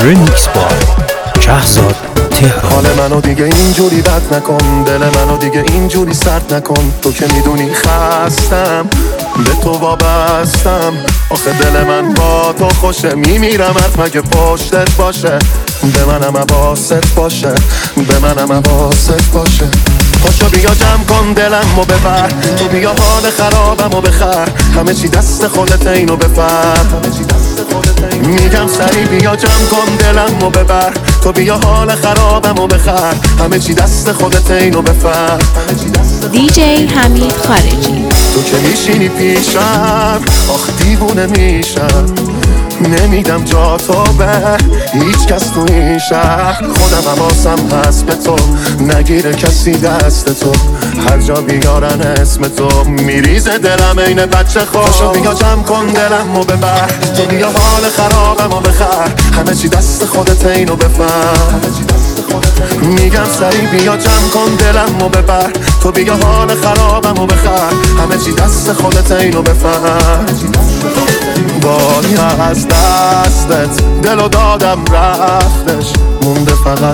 ریمیکس بای شهرزاد تهران. حال منو دیگه اینجوری بد نکن، دل منو دیگه اینجوری سرد نکن. تو که میدونی خستم، به تو وابستم. آخه دل من با تو خوشه، میمیرم حرف مگه پشتت باشه. به منم حواست باشه، به منم حواست باشه. پاشو بیا جمع کن دلمو ببر، تو بیا حال خرابمو بخر. همه چی دست خودت اینو بفر. میگم سری بیا جمع کن دلمو ببر، تو بیا حال خرابمو بخر. همه چی دست خودت اینو بفر. دیجی حمید خارجی. تو که میشینی پیشم آخ دیوونه میشم. نمیدم جا تو به هیچ کس تو این شهر. خودم حواسم هست به تو، نگیره کسی دست تو. هر جا بیارن اسم تو میریزه دلم اینه بچه خود. پاشو بیا جمع کن دلمو ببر، تو بیا حال خرابمو بخر. همه چی دست خودت اینو بفهم. میگم سری بیا جمع کن دلمو ببر، تو بیا حال خرابمو بخر. همه چی دست خودت اینو بفهم. وای از دستت دلو دادم رفتش، مونده فقط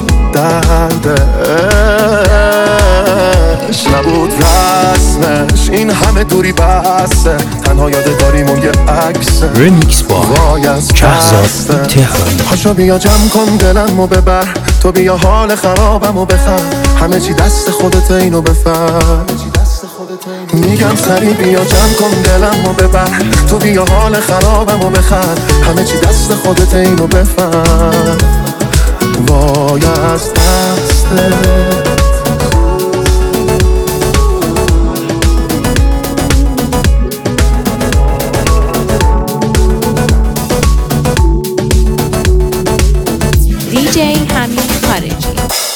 دردش. نبود رسمش این همه دوری بسته، تنها یادگاریمون یه عکسه. ریمیکس بای وای از شهرزاد تهران. پاشو بیا جمع کن دلمو ببر، تو بیا حال خرابمو بخر. همه چی دست خودت اینو بفر. میگم سری بیا جمع کن دلمو ببر، تو بیا حال خرابمو بخر. همه چی دست خودت اینو بفر. وای از دستت دیجی حمید خارجی.